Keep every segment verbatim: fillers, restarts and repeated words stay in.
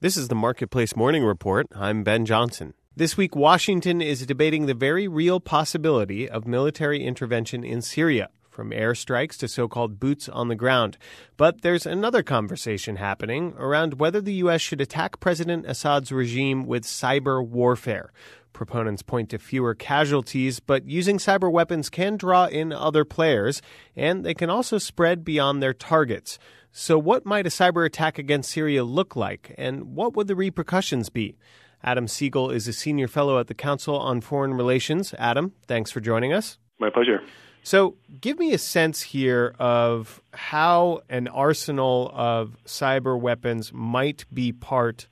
This is the Marketplace Morning Report. I'm Ben Johnson. This week, Washington is debating the very real possibility of military intervention in Syria, from airstrikes to so-called boots on the ground. But there's another conversation happening around whether the U S should attack President Assad's regime with cyber warfare. Proponents point to fewer casualties, but using cyber weapons can draw in other players, and they can also spread beyond their targets. So what might a cyber attack against Syria look like, and what would the repercussions be? Adam Siegel is a senior fellow at the Council on Foreign Relations. Adam, thanks for joining us. My pleasure. So give me a sense here of how an arsenal of cyber weapons might be part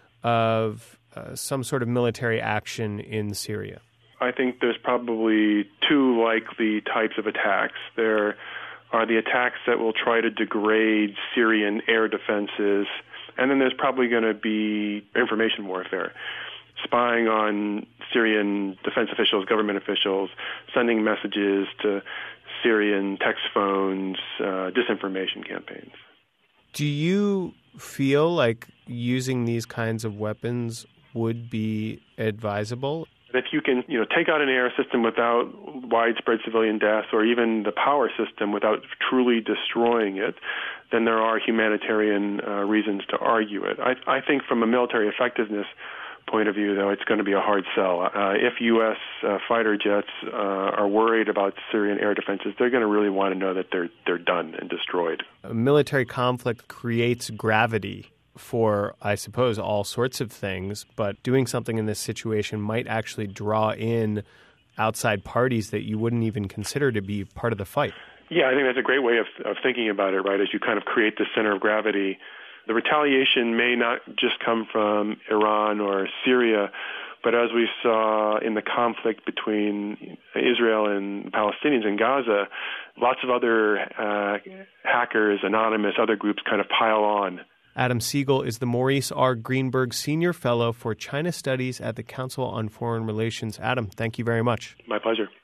of uh, some sort of military action in Syria. I think there's probably two likely types of attacks. There are the attacks that will try to degrade Syrian air defenses, and then there's probably going to be information warfare, spying on Syrian defense officials, government officials, sending messages to Syrian text phones, uh, disinformation campaigns. Do you feel like using these kinds of weapons would be advisable? If you can, you know, take out an air system without widespread civilian deaths, or even the power system without truly destroying it, then there are humanitarian uh, reasons to argue it. I, I think from a military effectiveness point of view, though, it's going to be a hard sell. Uh, if U S uh, fighter jets uh, are worried about Syrian air defenses, they're going to really want to know that they're they're done and destroyed. A military conflict creates gravity for, I suppose, all sorts of things, but doing something in this situation might actually draw in outside parties that you wouldn't even consider to be part of the fight. Yeah, I think that's a great way of, of thinking about it, right, as you kind of create the center of gravity. The retaliation may not just come from Iran or Syria, but as we saw in the conflict between Israel and Palestinians in Gaza, lots of other uh, hackers, anonymous, other groups kind of pile on. Adam Siegel is the Maurice R. Greenberg Senior Fellow for China Studies at the Council on Foreign Relations. Adam, thank you very much. My pleasure.